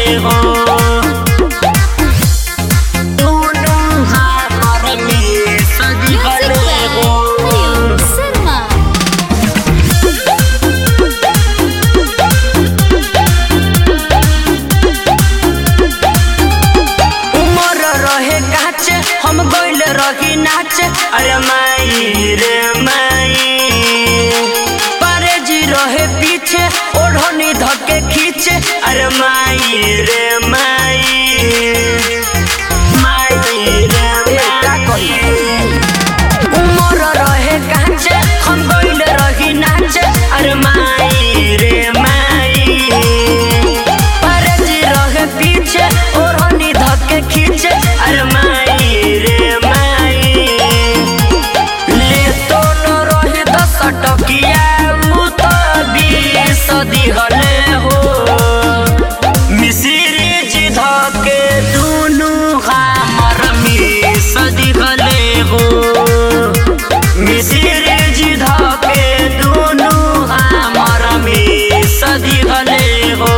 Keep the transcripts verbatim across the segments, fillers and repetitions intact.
हो हम गइल रही नाच अरे माई रे माई पारे जी रहे पीछे ओढ़नी धके खींचे अरे माई रे माई माई रे माई उमर रहे कांचे हम गइल रही नाच अरे माई रे माई पारे जी रहे पीछे ओढ़नी धके खींचे अरे माई दिहले हो मिसिरी जी धके दुनु हमर मिस दिहले हो मिसिरी जी धके दुनु हमर मिस दिहले हो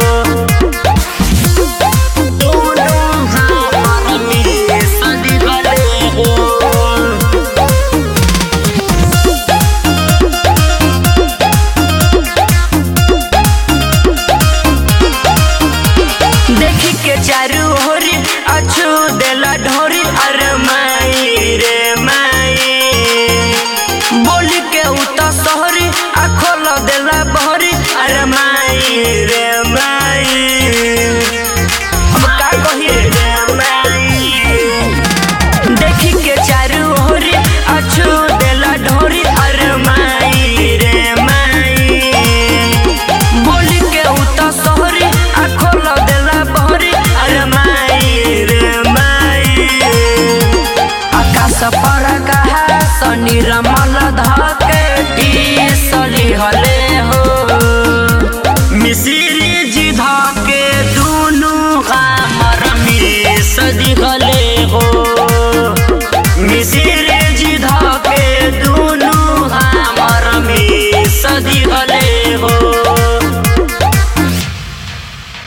चारू होरी अच्छू देला ढोरी अरे माई रे माई बोली के उता सहरी आखोल देला बहरी अरे माई रे माई अब का कही रे माई देखी के चारू होरी अच्छू देला ढोरी अरे माई रे माई बोली के उता सहरी आखोल देला बहरी अरे माई रे माई आकाश पर कहा सनी रमल धके टी सली हले